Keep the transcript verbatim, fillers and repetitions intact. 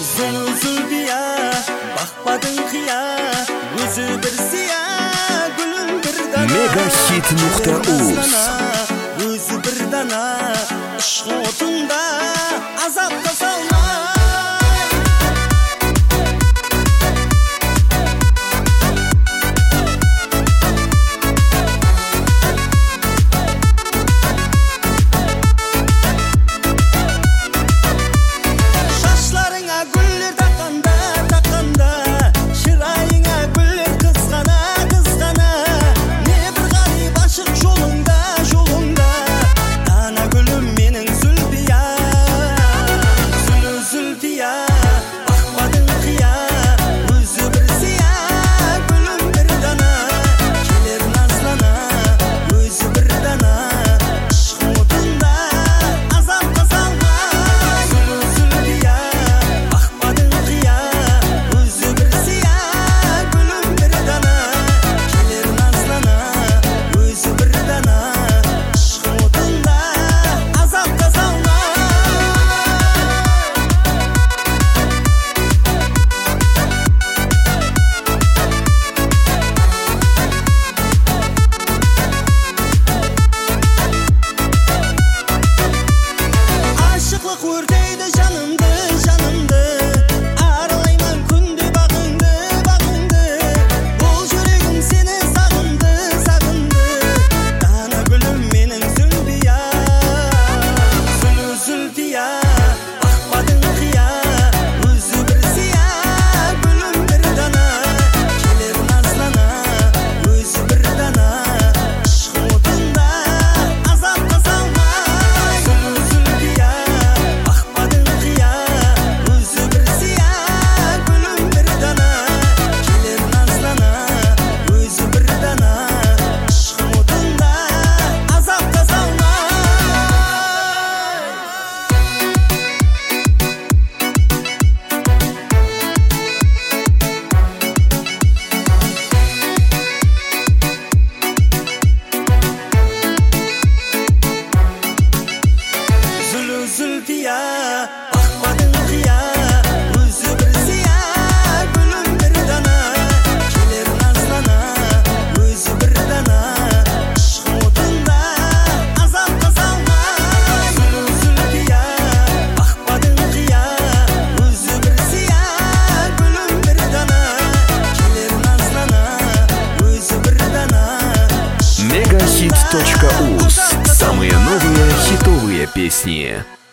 Зұлбия, бақпадың қия, өзі бір сия, гүлім бір дана. Мегахит нүкта уз. Өзі бір дана, ішқ отында азапқа салма. Өртейді жанымды, жанымды, аралаймын күнде бағыңды, бағыңды. Бұл жүрегім сені сағынды, сағынды. Дана гүлім менің Зұлбия, Зұлу Зұлбия, бақпадың қия, өзі бір сия, гүлім бір дана. Келер назлана, өзі бір дана, ішқ отында азапқа салма. Зұлу Зұлбия, Зұлбия, бақпадың қия, өзі бір сия, гүлім бір дана. Келер назлана, өзі бір дана, ішқ отында азапқа салма. Зұлу Зұлбия, бақпадың қия, өзі бір сия, гүлім бір дана. Келер назлана, өзі бір дана. мегахит точка уз. Самые новые хитовые песни.